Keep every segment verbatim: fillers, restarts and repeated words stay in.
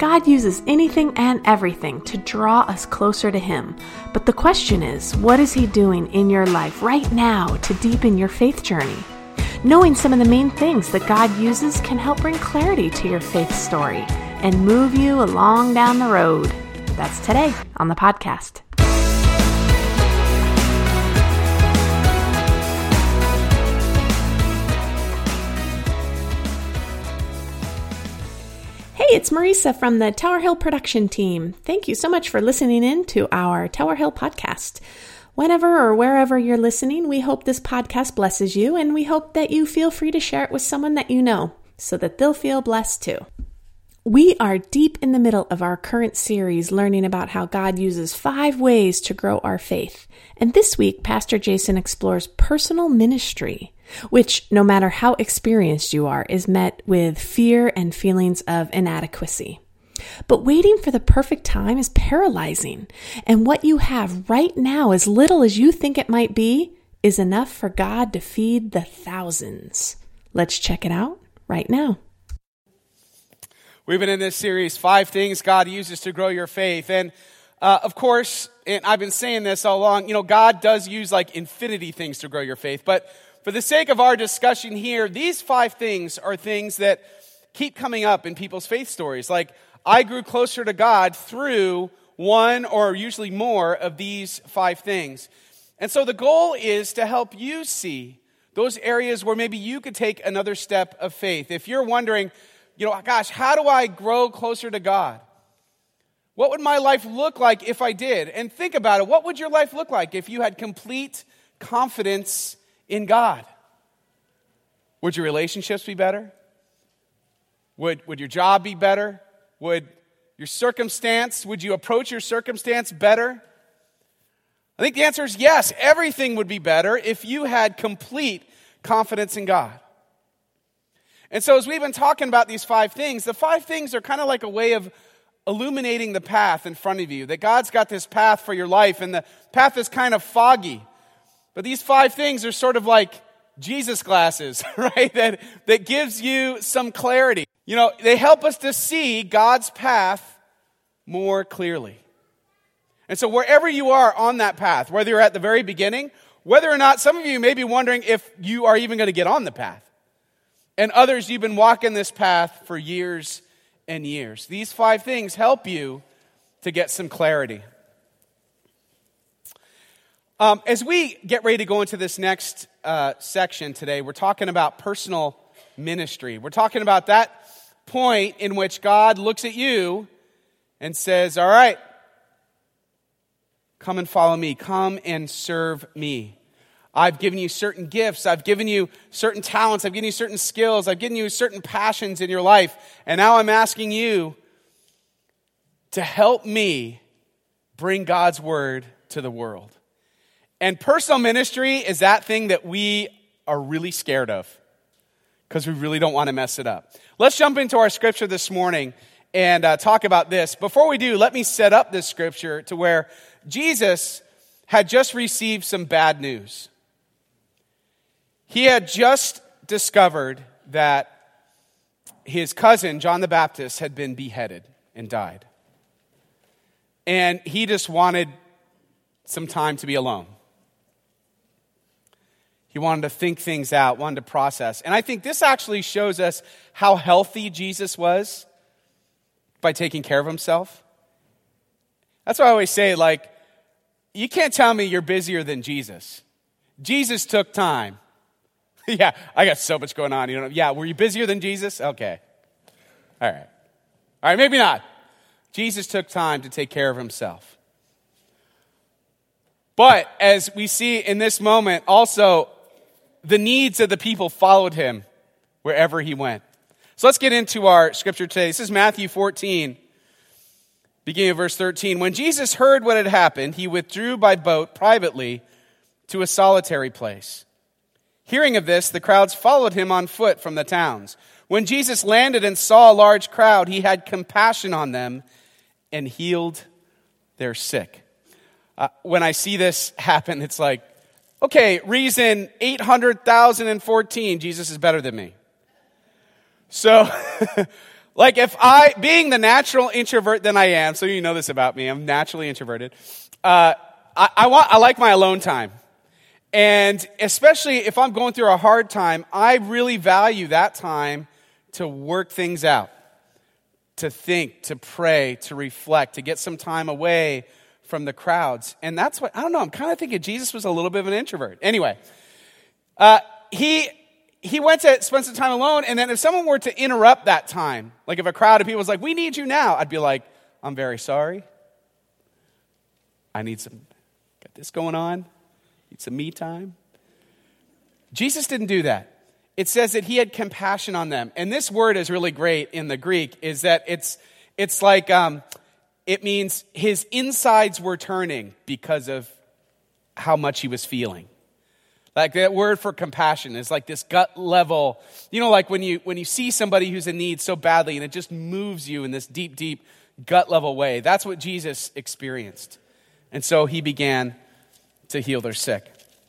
God uses anything and everything to draw us closer to Him. But the question is, what is He doing in your life right now to deepen your faith journey? Knowing some of the main things that God uses can help bring clarity to your faith story and move you along down the road. That's today on the podcast. Hey, it's Marisa from the Tower Hill production team. Thank you so much for listening in to our Tower Hill podcast. Whenever or wherever you're listening, we hope this podcast blesses you, and we hope that you feel free to share it with someone that you know so that they'll feel blessed too. We are deep in the middle of our current series learning about how God uses five ways to grow our faith. And this week, Pastor Jason explores personal ministry, which, no matter how experienced you are, is met with fear and feelings of inadequacy. But waiting for the perfect time is paralyzing, and what you have right now, as little as you think it might be, is enough for God to feed the thousands. Let's check it out right now. We've been in this series, Five Things God Uses to Grow Your Faith. And uh, of course, and I've been saying this all along, you know, God does use like infinity things to grow your faith. But for the sake of our discussion here, these five things are things that keep coming up in people's faith stories. Like, I grew closer to God through one or usually more of these five things. And so the goal is to help you see those areas where maybe you could take another step of faith. If you're wondering, you know, gosh, how do I grow closer to God? What would my life look like if I did? And think about it. What would your life look like if you had complete confidence in God? Would your relationships be better? Would, would your job be better? Would your circumstance, would you approach your circumstance better? I think the answer is yes. Everything would be better if you had complete confidence in God. And so as we've been talking about these five things, the five things are kind of like a way of illuminating the path in front of you. That God's got this path for your life, and the path is kind of foggy. But these five things are sort of like Jesus glasses, right? That, that gives you some clarity. You know, they help us to see God's path more clearly. And so wherever you are on that path, whether you're at the very beginning, whether or not, some of you may be wondering if you are even going to get on the path. And others, you've been walking this path for years and years. These five things help you to get some clarity. Um, as we get ready to go into this next uh, section today, we're talking about personal ministry. We're talking about that point in which God looks at you and says, all right, come and follow me. Come and serve me. I've given you certain gifts. I've given you certain talents. I've given you certain skills. I've given you certain passions in your life. And now I'm asking you to help me bring God's word to the world. And personal ministry is that thing that we are really scared of because we really don't want to mess it up. Let's jump into our scripture this morning and uh, talk about this. Before we do, let me set up this scripture to where Jesus had just received some bad news. He had just discovered that his cousin, John the Baptist, had been beheaded and died. And he just wanted some time to be alone. He wanted to think things out, wanted to process. And I think this actually shows us how healthy Jesus was by taking care of himself. That's why I always say, like, you can't tell me you're busier than Jesus. Jesus took time. Yeah, I got so much going on. You know, yeah, were you busier than Jesus? Okay. All right. All right, maybe not. Jesus took time to take care of himself. But as we see in this moment, also, the needs of the people followed him wherever he went. So let's get into our scripture today. This is Matthew fourteen, beginning of verse thirteen. When Jesus heard what had happened, he withdrew by boat privately to a solitary place. Hearing of this, the crowds followed him on foot from the towns. When Jesus landed and saw a large crowd, he had compassion on them and healed their sick. Uh, when I see this happen, it's like, okay, reason eight hundred thousand fourteen, Jesus is better than me. So Like if I, being the natural introvert that I am, so you know this about me, I'm naturally introverted. Uh, I, I want, I like my alone time. And especially if I'm going through a hard time, I really value that time to work things out, to think, to pray, to reflect, to get some time away from the crowds. And that's what, I don't know, I'm kind of thinking Jesus was a little bit of an introvert. Anyway, uh, he... He went to spend some time alone, and then if someone were to interrupt that time, like if a crowd of people was like, we need you now, I'd be like, I'm very sorry. I need some, got this going on. Need some me time. Jesus didn't do that. It says that he had compassion on them. And this word is really great in the Greek, is that it's it's like, um, it means his insides were turning because of how much he was feeling. Like that word for compassion is like this gut level, you know, like when you when you see somebody who's in need so badly and it just moves you in this deep, deep gut level way. That's what Jesus experienced. And so he began to heal their sick.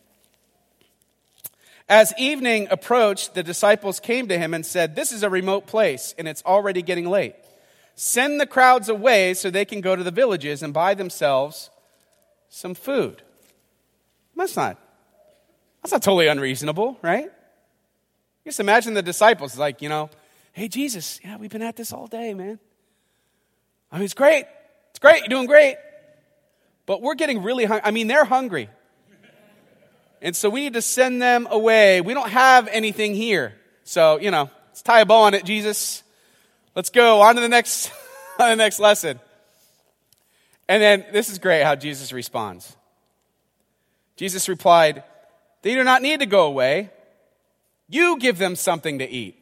As evening approached, the disciples came to him and said, this is a remote place and it's already getting late. Send the crowds away so they can go to the villages and buy themselves some food. That's not That's not totally unreasonable, right? Just imagine the disciples like, you know, hey, Jesus, yeah, we've been at this all day, man. I mean, it's great. It's great. You're doing great. But we're getting really hungry. I mean, they're hungry. And so we need to send them away. We don't have anything here. So, you know, let's tie a bow on it, Jesus. Let's go on to the next, on the next lesson. And then this is great how Jesus responds. Jesus replied, they do not need to go away. You give them something to eat.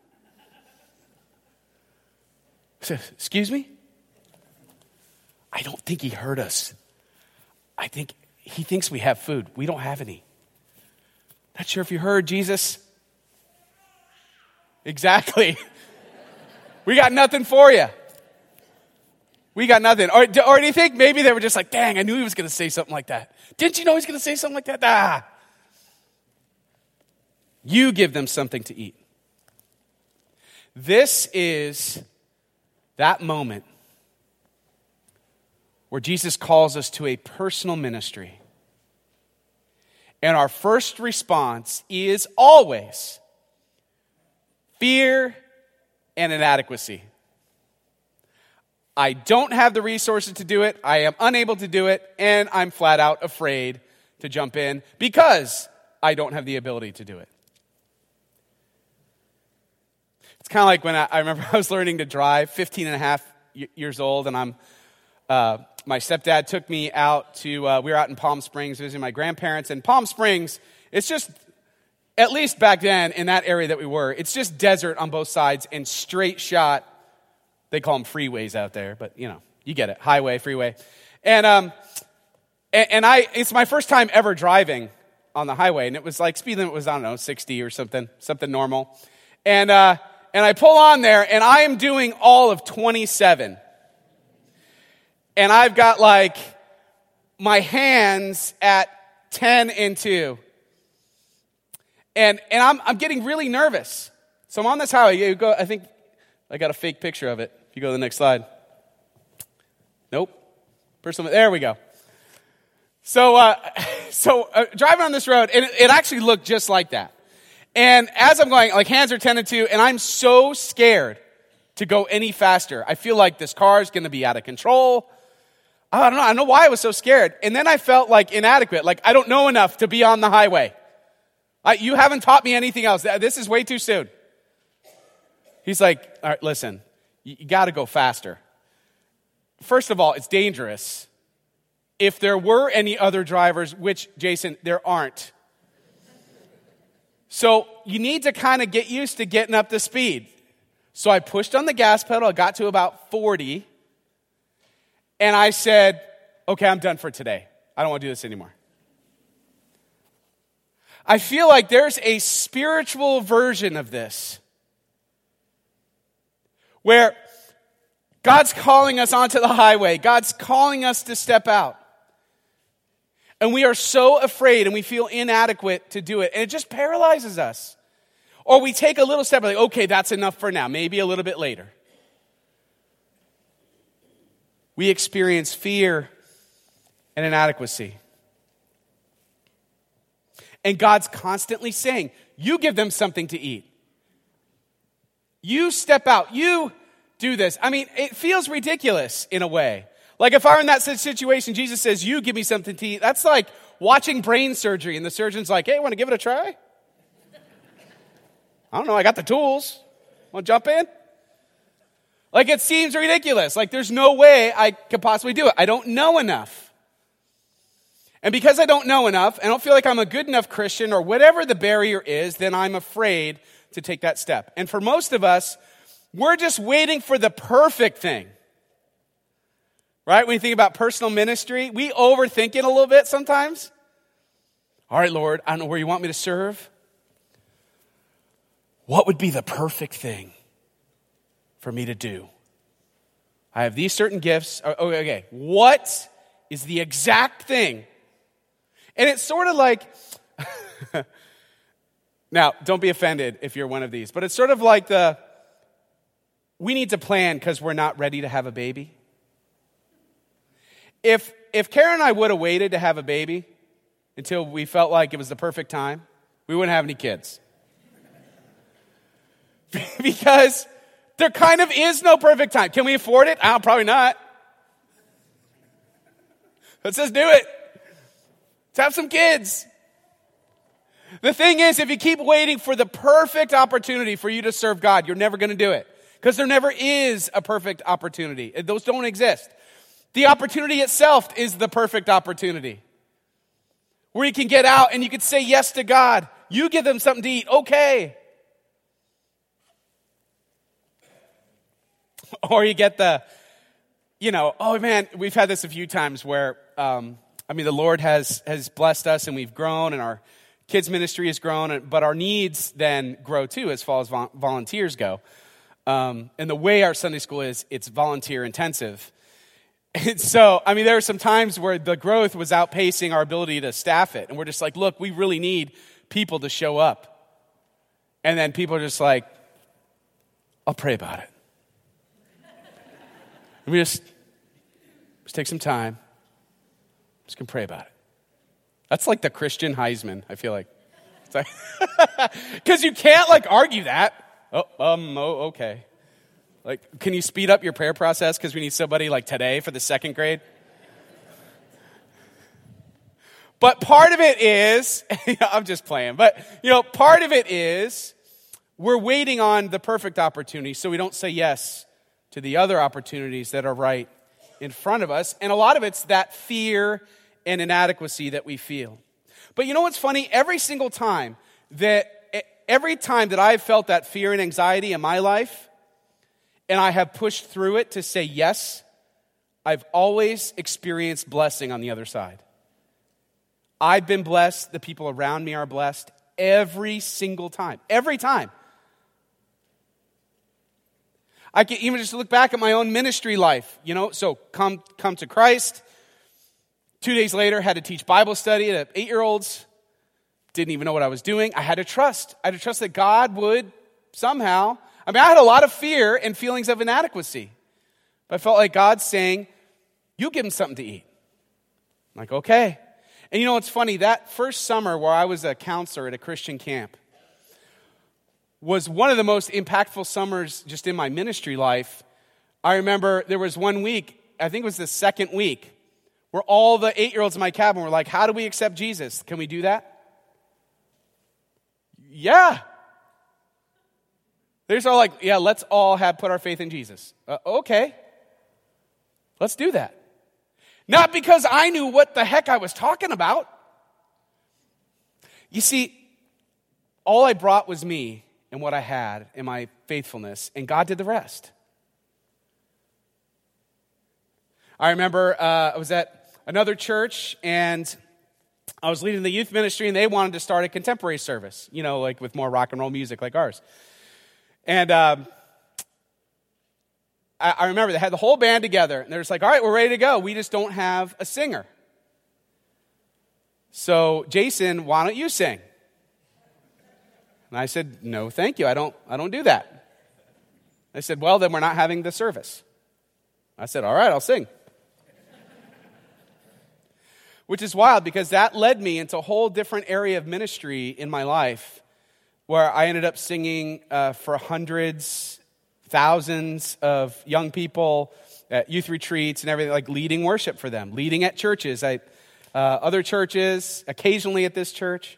Excuse me? I don't think he heard us. I think he thinks we have food. We don't have any. Not sure if you heard, Jesus. Exactly. We got nothing for you. We got nothing. Or, or do you think maybe they were just like, dang, I knew he was going to say something like that. Didn't you know he was going to say something like that? Ah. You give them something to eat. This is that moment where Jesus calls us to a personal ministry. And our first response is always fear and inadequacy. I don't have the resources to do it. I am unable to do it. And I'm flat out afraid to jump in because I don't have the ability to do it. It's kind of like when I, I remember I was learning to drive, fifteen and a half years old, and I'm, uh, my stepdad took me out to, uh, we were out in Palm Springs visiting my grandparents, and Palm Springs, it's just, at least back then in that area that we were, it's just desert on both sides and straight shot, they call them freeways out there, but you know, you get it, highway, freeway. And, um, and, and I, it's my first time ever driving on the highway, and it was like, speed limit was, I don't know, sixty or something, something normal. And, uh, And I pull on there, and I am doing all of twenty-seven. And I've got, like, my hands at ten and two. And and I'm I'm getting really nervous. So I'm on this highway. You go, I think I got a fake picture of it. If you go to the next slide. Nope. Personal, there we go. So, uh, so uh, driving on this road, and it, it actually looked just like that. And as I'm going, like hands are ten and two, and I'm so scared to go any faster. I feel like this car is going to be out of control. I don't know. I don't know why I was so scared. And then I felt like inadequate, like I don't know enough to be on the highway. I, you haven't taught me anything else. This is way too soon. He's like, all right, listen, you, you got to go faster. First of all, it's dangerous. If there were any other drivers, which, Jason, there aren't. So you need to kind of get used to getting up to speed. So I pushed on the gas pedal. I got to about forty. And I said, okay, I'm done for today. I don't want to do this anymore. I feel like there's a spiritual version of this where God's calling us onto the highway. God's calling us to step out. And we are so afraid and we feel inadequate to do it. And it just paralyzes us. Or we take a little step, like, okay, that's enough for now. Maybe a little bit later. we experience fear and inadequacy. And God's constantly saying, you give them something to eat. You step out. You do this. I mean, it feels ridiculous in a way. Like if I were in that situation, Jesus says, you give me something to eat. That's like watching brain surgery and the surgeon's like, hey, want to give it a try? I don't know. I got the tools. Want to jump in? Like it seems ridiculous. Like there's no way I could possibly do it. I don't know enough. And because I don't know enough, I don't feel like I'm a good enough Christian or whatever the barrier is, then I'm afraid to take that step. And for most of us, we're just waiting for the perfect thing. Right? When you think about personal ministry, we overthink it a little bit sometimes. All right, Lord, I don't know where you want me to serve. What would be the perfect thing for me to do? I have these certain gifts. Okay, okay. What is the exact thing? And it's sort of like, now, don't be offended if you're one of these, but it's sort of like the, we need to plan because we're not ready to have a baby. If if Karen and I would have waited to have a baby until we felt like it was the perfect time, we wouldn't have any kids. Because there kind of is no perfect time. Can we afford it? Oh, probably not. Let's just do it. Let's have some kids. The thing is, if you keep waiting for the perfect opportunity for you to serve God, you're never going to do it. Because there never is a perfect opportunity. Those don't exist. The opportunity itself is the perfect opportunity. Where you can get out and you can say yes to God. You give them something to eat. Okay. Or you get the, you know, oh man, we've had this a few times where, um, I mean, the Lord has has blessed us and we've grown and our kids ministry has grown, but our needs then grow too as far as vo- volunteers go. Um, and the way our Sunday school is, it's volunteer intensive. And so, I mean, there are some times where the growth was outpacing our ability to staff it. And we're just like, look, we really need people to show up. And then people are just like, I'll pray about it. And we just, just take some time. Just can pray about it. That's like the Christian Heisman, I feel like. Because you can't like argue that. Oh, um, oh, okay. Like, can you speed up your prayer process because we need somebody like today for the second grade? But part of it is, I'm just playing, but, you know, part of it is we're waiting on the perfect opportunity so we don't say yes to the other opportunities that are right in front of us. And a lot of it's that fear and inadequacy that we feel. But you know what's funny? Every single time that, every time that I've felt that fear and anxiety in my life, and I have pushed through it to say yes, I've always experienced blessing on the other side. I've been blessed. The people around me are blessed every single time. Every time. I can even just look back at my own ministry life, you know, so come come to Christ. Two days later, had to teach Bible study to eight-year-olds. Didn't even know what I was doing. I had to trust. I had to trust that God would somehow. I mean, I had a lot of fear and feelings of inadequacy. But I felt like God's saying, you give them something to eat. I'm like, okay. And you know what's funny? That first summer where I was a counselor at a Christian camp was one of the most impactful summers just in my ministry life. I remember there was one week, I think it was the second week, where all the eight-year-olds in my cabin were like, how do we accept Jesus? Can we do that? Yeah. They're just all like, yeah, let's all have put our faith in Jesus. Uh, okay. Let's do that. Not because I knew what the heck I was talking about. You see, all I brought was me and what I had and my faithfulness, and God did the rest. I remember uh, I was at another church, and I was leading the youth ministry, and they wanted to start a contemporary service, you know, like with more rock and roll music like ours. And um, I, I remember they had the whole band together, and they're just like, all right, we're ready to go. We just don't have a singer. So, Jason, why don't you sing? And I said, no, thank you. I don't, I don't do that. They said, well, then we're not having the service. I said, all right, I'll sing. Which is wild because that led me into a whole different area of ministry in my life where I ended up singing uh, for hundreds, thousands of young people at youth retreats and everything, like leading worship for them, leading at churches, at uh, other churches, occasionally at this church.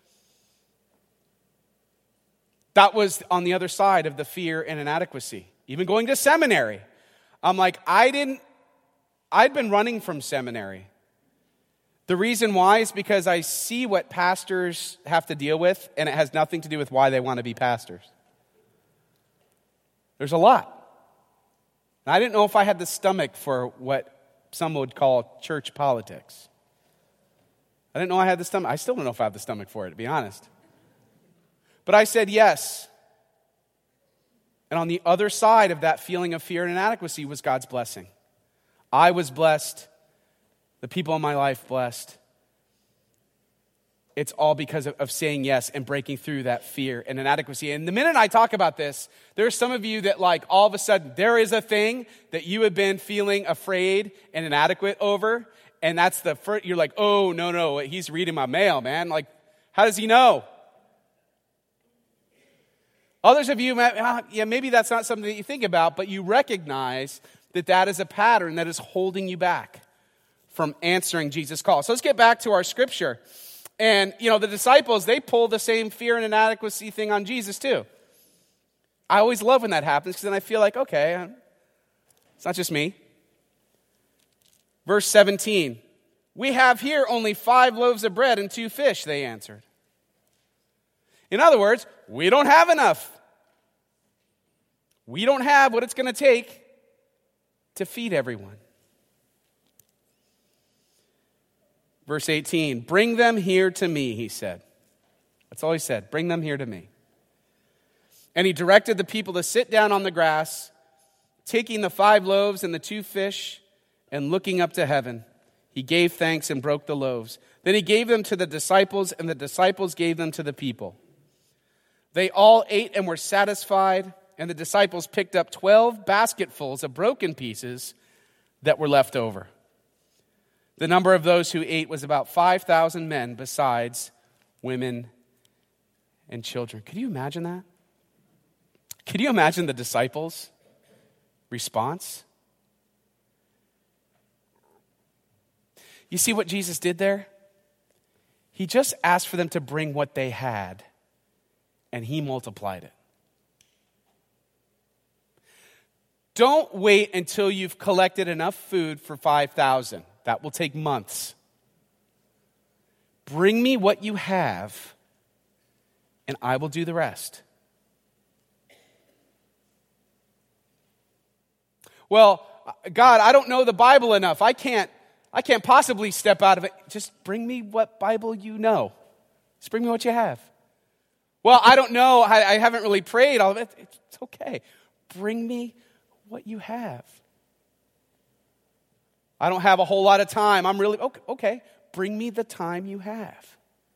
That was on the other side of the fear and inadequacy. Even going to seminary. I'm like, I didn't, I'd been running from seminary. The reason why is because I see what pastors have to deal with, and it has nothing to do with why they want to be pastors. There's a lot. And I didn't know if I had the stomach for what some would call church politics. I didn't know I had the stomach. I still don't know if I have the stomach for it, to be honest. But I said yes. And on the other side of that feeling of fear and inadequacy was God's blessing. I was blessed. The people in my life blessed. It's all because of, of saying yes and breaking through that fear and inadequacy. And the minute I talk about this, there are some of you that like all of a sudden there is a thing that you have been feeling afraid and inadequate over. And that's the first, you're like, oh, no, no, he's reading my mail, man. Like, how does he know? Others of you, yeah, maybe that's not something that you think about, but you recognize that that is a pattern that is holding you back from answering Jesus' call. So let's get back to our scripture. And, you know, the disciples, they pull the same fear and inadequacy thing on Jesus too. I always love when that happens because then I feel like, okay, it's not just me. Verse seventeen, we have here only five loaves of bread and two fish, they answered. In other words, we don't have enough. We don't have what it's going to take to feed everyone. Verse eighteen, bring them here to me, he said. That's all he said, bring them here to me. And he directed the people to sit down on the grass, taking the five loaves and the two fish, and looking up to heaven, he gave thanks and broke the loaves. Then he gave them to the disciples, and the disciples gave them to the people. They all ate and were satisfied, and the disciples picked up twelve basketfuls of broken pieces that were left over. The number of those who ate was about five thousand men, besides women and children. Could you imagine that? Could you imagine the disciples' response? You see what Jesus did there? He just asked for them to bring what they had, and he multiplied it. Don't wait until you've collected enough food for five thousand. That will take months. Bring me what you have, and I will do the rest. Well, God, I don't know the Bible enough. I can't, I can't possibly step out of it. Just bring me what Bible you know. Just bring me what you have. Well, I don't know. I, I haven't really prayed all of it. It's okay. Bring me what you have. I don't have a whole lot of time. I'm really, okay, okay. Bring me the time you have.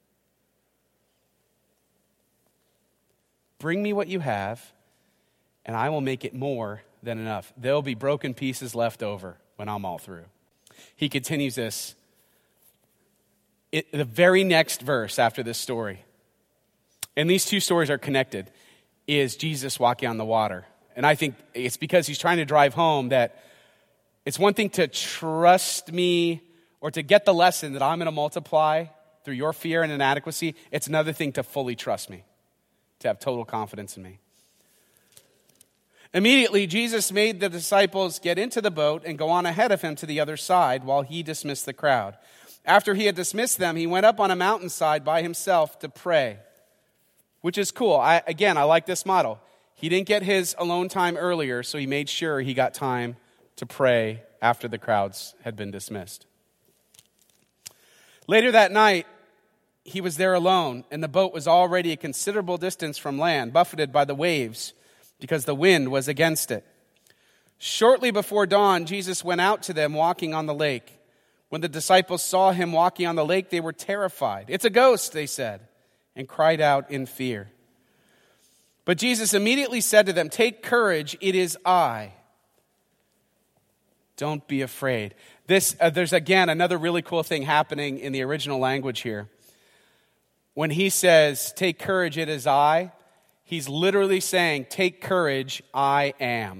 Bring me what you have, and I will make it more than enough. There'll be broken pieces left over when I'm all through. He continues this. It, the very next verse after this story, and these two stories are connected, is Jesus walking on the water. And I think it's because he's trying to drive home that it's one thing to trust me or to get the lesson that I'm going to multiply through your fear and inadequacy. It's another thing to fully trust me, to have total confidence in me. Immediately, Jesus made the disciples get into the boat and go on ahead of him to the other side while he dismissed the crowd. After he had dismissed them, he went up on a mountainside by himself to pray, which is cool. I, again, I like this model. He didn't get his alone time earlier, so he made sure he got time to pray after the crowds had been dismissed. Later that night, he was there alone, and the boat was already a considerable distance from land, buffeted by the waves, because the wind was against it. Shortly before dawn, Jesus went out to them walking on the lake. When the disciples saw him walking on the lake, they were terrified. "It's a ghost," they said, and cried out in fear. But Jesus immediately said to them, "Take courage, it is I. Don't be afraid. This, uh, there's again another really cool thing happening in the original language here. When he says, take courage, it is I, he's literally saying, take courage, I am.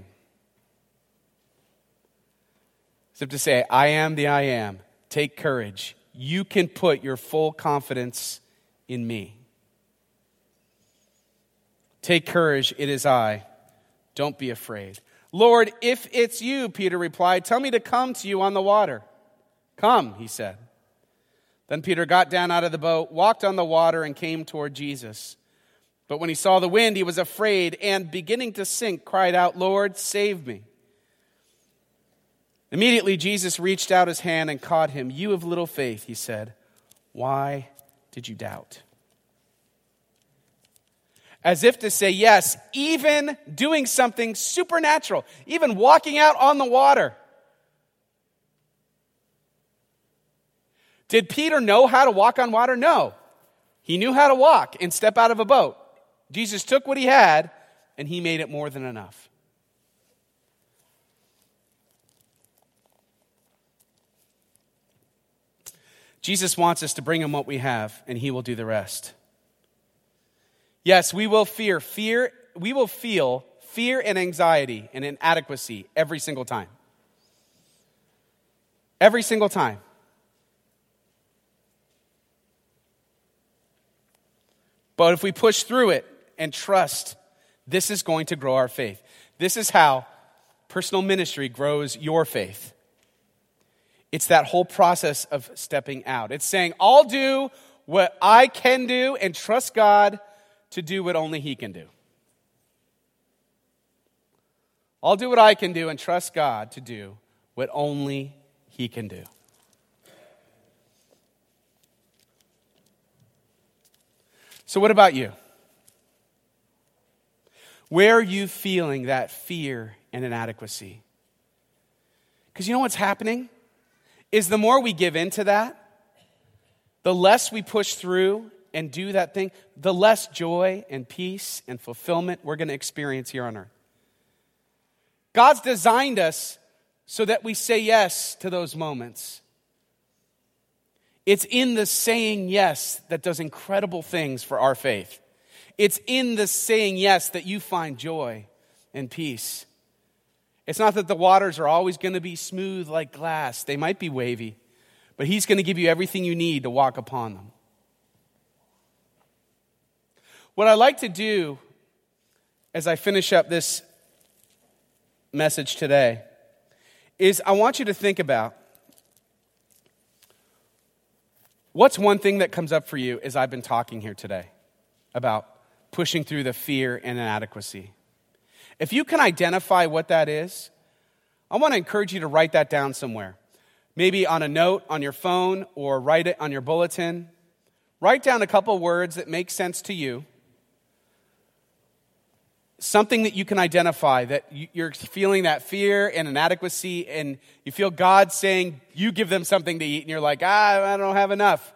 As if to say, I am the I am. Take courage. You can put your full confidence in me. Take courage, it is I. Don't be afraid. Lord, if it's you, Peter replied, tell me to come to you on the water. Come, he said. Then Peter got down out of the boat, walked on the water, and came toward Jesus. But when he saw the wind, he was afraid, and beginning to sink, cried out, Lord, save me. Immediately Jesus reached out his hand and caught him. You of little faith, he said, why did you doubt? As if to say, yes, even doing something supernatural, even walking out on the water. Did Peter know how to walk on water? No. He knew how to walk and step out of a boat. Jesus took what he had and he made it more than enough. Jesus wants us to bring him what we have and he will do the rest. Yes, we will fear, fear, we will feel fear and anxiety and inadequacy every single time. Every single time. But if we push through it and trust, this is going to grow our faith. This is how personal ministry grows your faith. It's that whole process of stepping out. It's saying, I'll do what I can do and trust God to do what only he can do. I'll do what I can do and trust God to do what only he can do. So what about you? Where are you feeling that fear and inadequacy? Because you know what's happening? Is the more we give into that, the less we push through and do that thing, the less joy and peace and fulfillment we're going to experience here on earth. God's designed us so that we say yes to those moments. It's in the saying yes that does incredible things for our faith. It's in the saying yes that you find joy and peace. It's not that the waters are always going to be smooth like glass. They might be wavy, but he's going to give you everything you need to walk upon them. What I'd like to do as I finish up this message today is I want you to think about what's one thing that comes up for you as I've been talking here today about pushing through the fear and inadequacy. If you can identify what that is, I want to encourage you to write that down somewhere. Maybe on a note on your phone or write it on your bulletin. Write down a couple words that make sense to you. Something that you can identify, that you're feeling that fear and inadequacy, and you feel God saying, you give them something to eat, and you're like, ah, I don't have enough.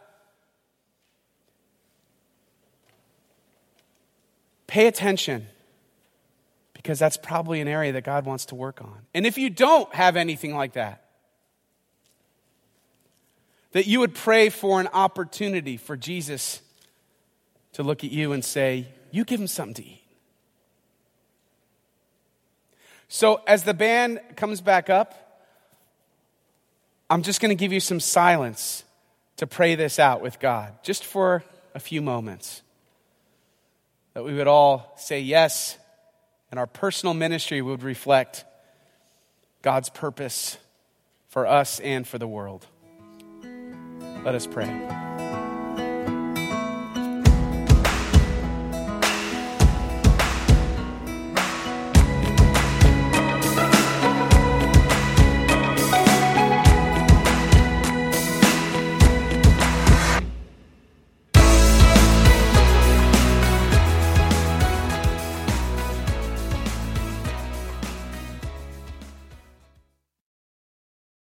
Pay attention, because that's probably an area that God wants to work on. And if you don't have anything like that, that you would pray for an opportunity for Jesus to look at you and say, you give him something to eat. So as the band comes back up, I'm just going to give you some silence to pray this out with God, just for a few moments. That we would all say yes, and our personal ministry would reflect God's purpose for us and for the world. Let us pray.